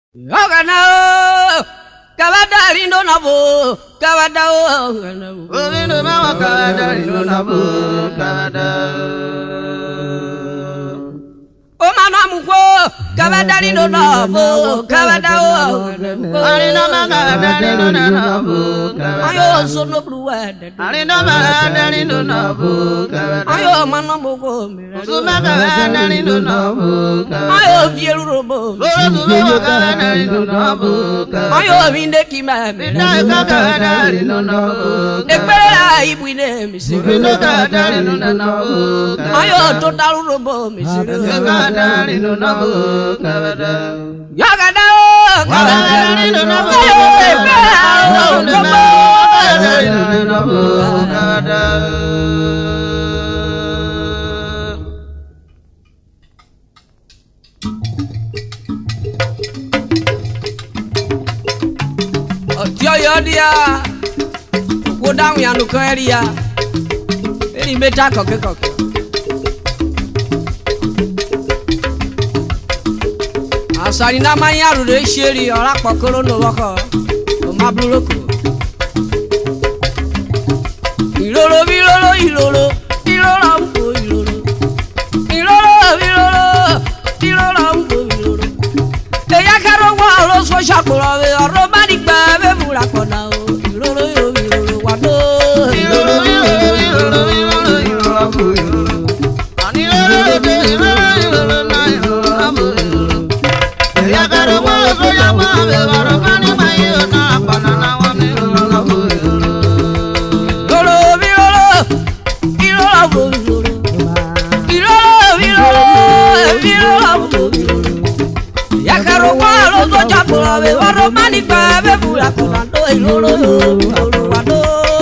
Ogana Kavadari no nabo Kavadao Ogana Mama Kavadari no nabo Kavadao Omanamuko Kavadari no nabo Kavadao Arina Kavadari no nabo Ayo sono blued Arina Kavadari no nabo Ayo manamuko Suma Kavadari no nabo Ayo Vierubo Kavadari no nabo Ayo Vindeki Mame Kavadari no nabo Ekbera Ibwine Misiru Kavadari no nabo Ayo Total Robo Misiru Kavadari no nabo Yagada Kavadari no nabo Ekbera no nabo Yo dia go down ya no area any meta koke asari na manya ru re sheri ora kokoro no woko o mabluloko ilolo bilolo ilolo ilolo mpo ilolo ilolo bilolo ilolo mpo ilolo e ya karo wa lo so shakoro we oro mani gba Kona o ilolo yo ilolo wado ilolo ilolo ani ilolo na ilolo amo ya karo mo so ya ma be waro mani mai na banana wa me ilolo ilolo ya karo wa lo so ja ko be waro mani gba be bura kona ilolo wado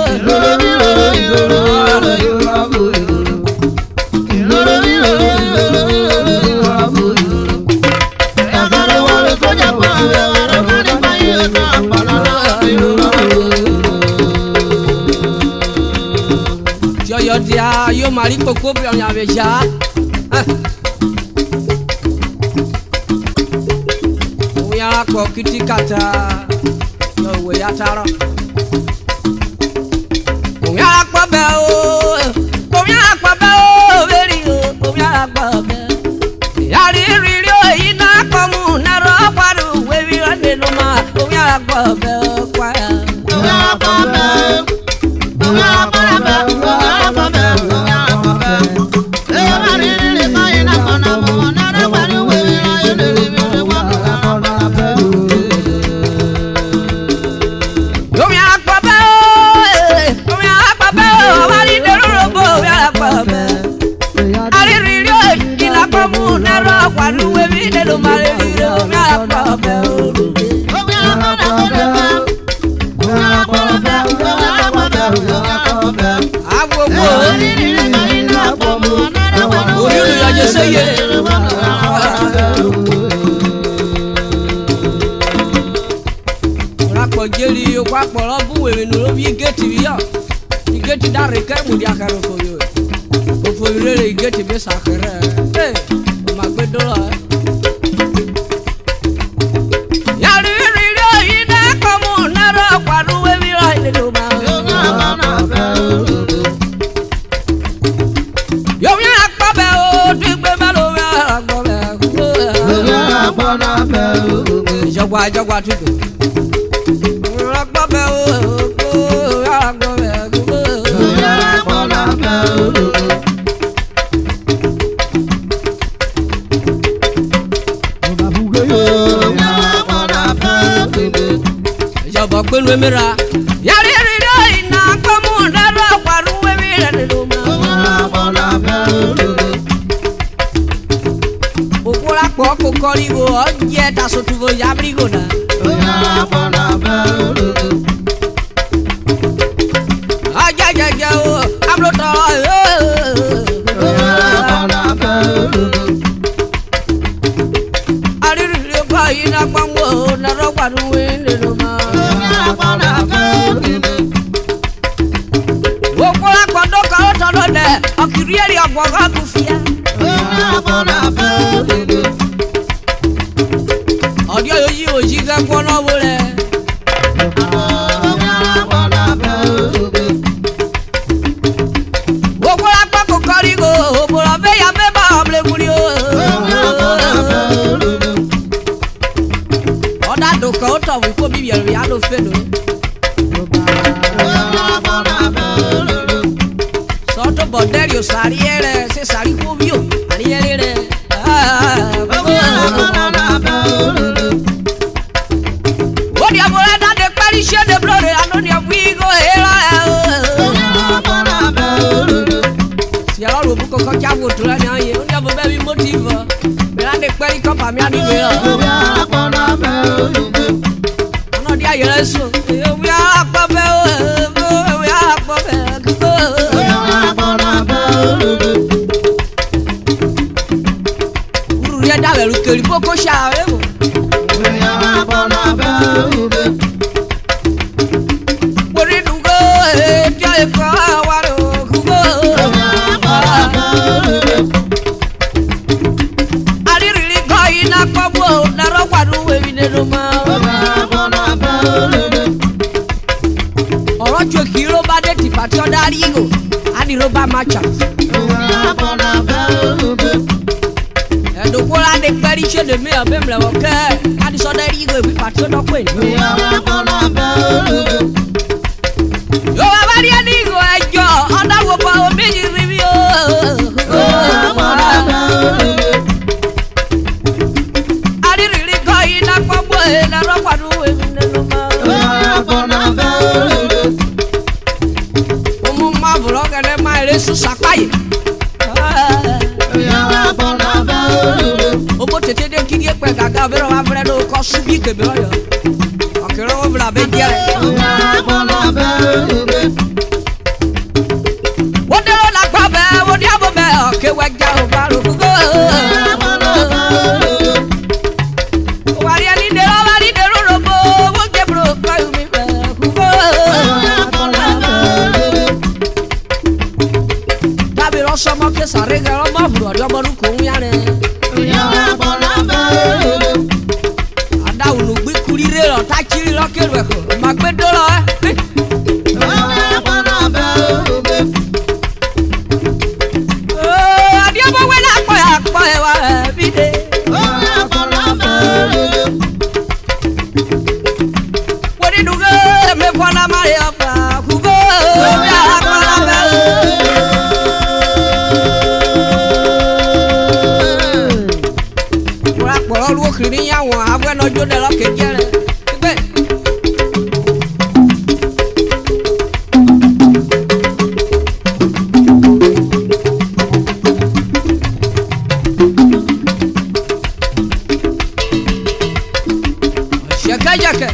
yo dia yo mari koko bi on aveja o ya ko kitikata yo we ya taro o ya pa be o veri o ya pa be ya ri o ina ko mu na ro paru we bi ande no ma o ya pa be kwa o ya pa be o ya pa be Jeli kwa polo buwe no bi geti bi ya ni geti da re kai mu dia karo ko yo o fo re geti be sakere eh ma gbedo la ya ri ina ko mu na ro kwa ru we bi ra ile do ma yo ya pa be o tu gbe ma lo ya gbo be ya pa na be o jogwa tu Pelu emera yari ri ina komu ndaro kwaru emira nduma okura poko koribo oje tasotuvo yabrigoda aja o ablota ari ri ko ina kwamu ndaro kwaru nduma Akirieri agwaga kufia Audio yo kono bole Okola pa kokorigo obora be ya be ba ble muri o Oda do ko to wi ko bi ya lo fe no Soto boderio sariere se sari ko bi o ariere Odi amore da de perisce de blore anoni awigo era Si alors le buco ko jawo to la ni odi abo be motive me la de peri ko pa mi ani me Ono dia yere so we are pa be we are pa be Uru ye da beru keri boko sha e mo Ọ̀rọ̀ kí ló bá dé ti pàtí ọ̀dá rígo á ní ló bá máa chà. Ẹ̀dùnkún láti pẹ́rí ṣe lè mí ọ̀bẹ́ mìíràn wọ̀ kẹ́ á ní sọ́dá rígo ìwé pàtí ọ̀dọ́ pè ní. Yóò wá bá rí ẹni ìgò ẹjọ́ ọ̀dá wo pa omi yìí rí bí o. Arírìírí kọ́ yìí náà pọ́npọ́ ẹ̀ náà rọ́pàdún èmi nínú máa. Vlogger mai resu sakai. Obo tete de kiri pe gaga bero wa vre no ko subi ke bero yo. Akero wo vla be jere. Wo de la gba be wo di abo be o ke we ja o ba ro go. Wa ri ani de ro bo wo ke bro ko mi be go. Somos que se arreglan más flores, vamos con un yane. Anda uno bicurire lo tachiri lo que luego, magbedo lo Adiós buena pues va vide. Puede lugar me fue la marea pa jugo. Olúwo kiri ya wọn abúlé náà jó dẹ lọkẹ jẹrẹ gbẹ. Jẹkẹjẹkẹ.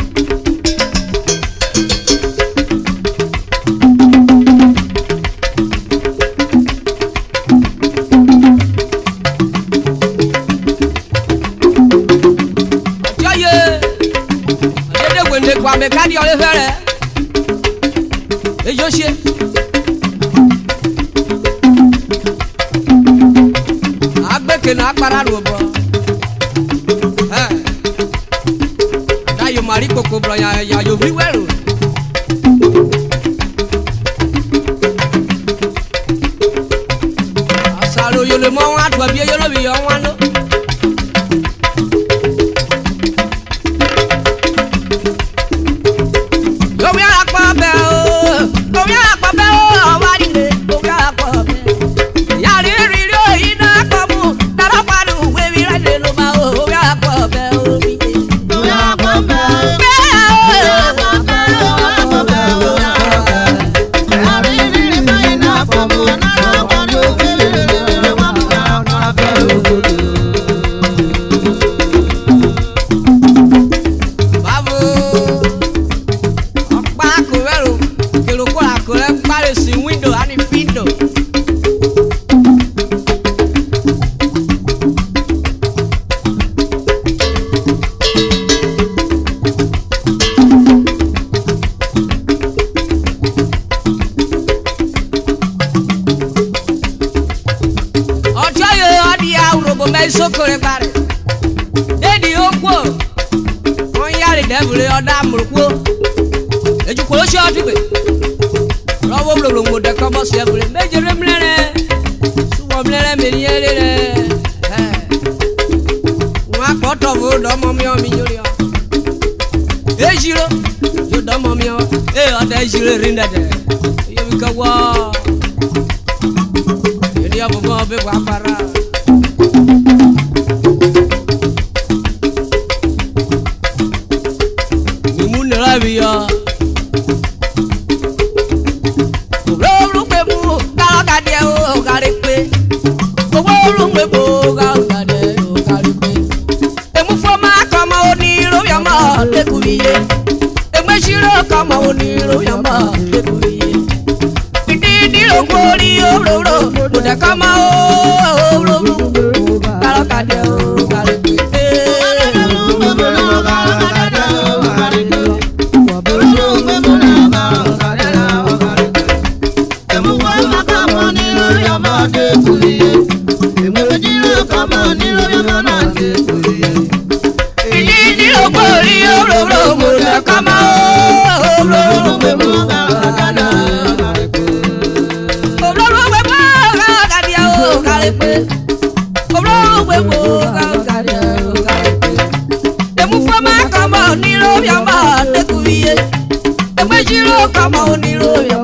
Me kadi ole fere e yo se agbeke na para ro bo da yo mari koko bro ya yo vi wero asalo yo le mo wa to bi yo lo bi yo wa no da murko eju ko sha tibe rawo lo mo de ko mo se bure mejere mlere suwo mlere meriere wa ko to bo do mo mi o mi yori ejiro yo do mo mi o ade ejiro rinda de yo mi ka wa yoni abo mo be wa para Via Olu pe mu galagade o garipe Olu pe mu galagade o garipe Emu foma kama oniro yama lekuye Emeshiro kama oniro yama lekuye Bididi ongori oro muda kama olu galagade o garipe Come on, you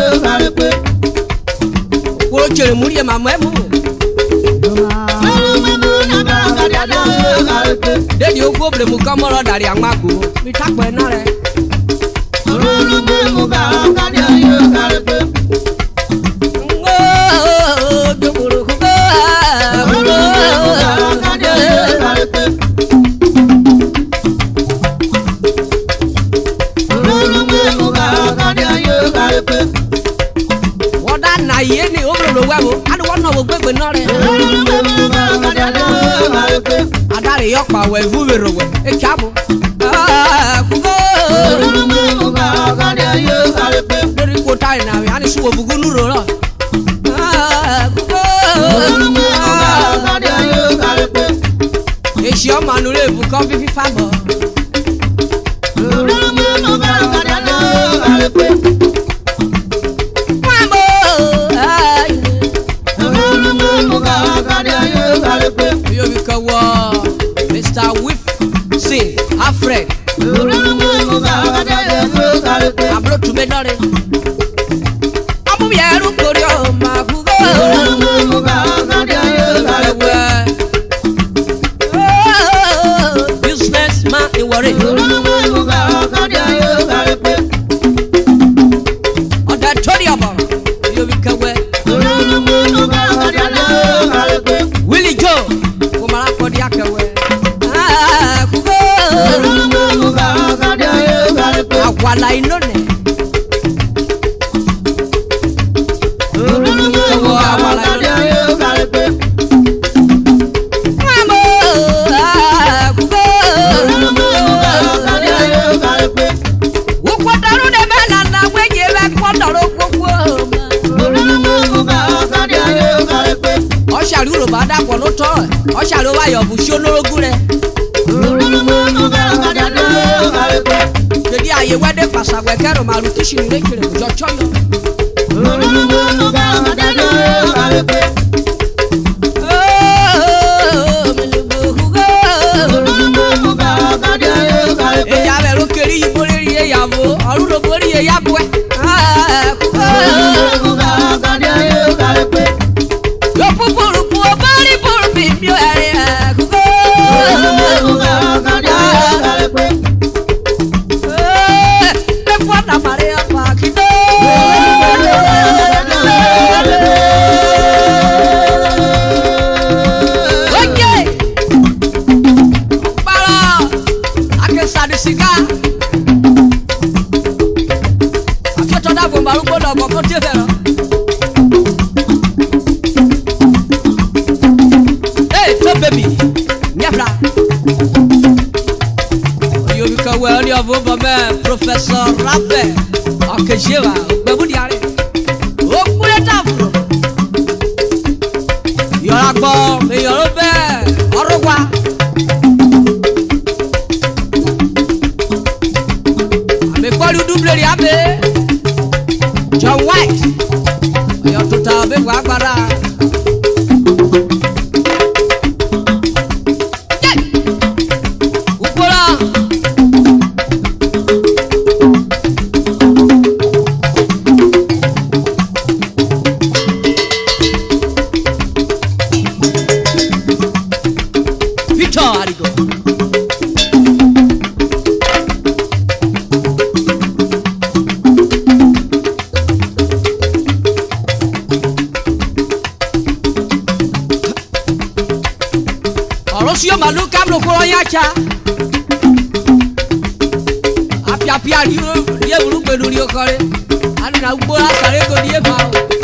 Chere muri ya mama emu Dedi ogbo ble mu kamoro dari amago. Mi takpo ena re. Wada na ye ni obro wewo. Adu wona wo gbegbe na re. Adare yokpa we vuwero we. E kiabo. Dari kota ina we ani suwo bugu nuro ro. Eshi o manure bu ko fifi fabo. Yo we ka wa Mr. Whip sing Alfred. Abro tu me dore. Amu yeru korio magugo. Business man in worry. On that Tony about you can wear. Willie Joe, Kumara for the Akawe. Wala inone. Oṣàlú bá dàpọ̀ ló tọ́ ẹ̀ Oṣàlú wá yọ̀ bù sí olórogún rẹ̀. Jadi aye wade pasagwe kero malu kishini rekire jochono. Eya belo keri ibori ye yabo, arulo bori ye yabwe. Yo pupuru pu bari buru bimyo ere. Hey, so baby, nyafra. You become well, you have over man, Professor Raphael. Okay, Shiva, Babudi Ari. Oh, put it up. You're a bomb, you're a bear, or a wa. I'm a body do bloody abbey. John White, you're to tell me what Rosio malu kablo ko yacha. Apia apia ri e buru pe lori okore. Ani na gbo asare ko die ba.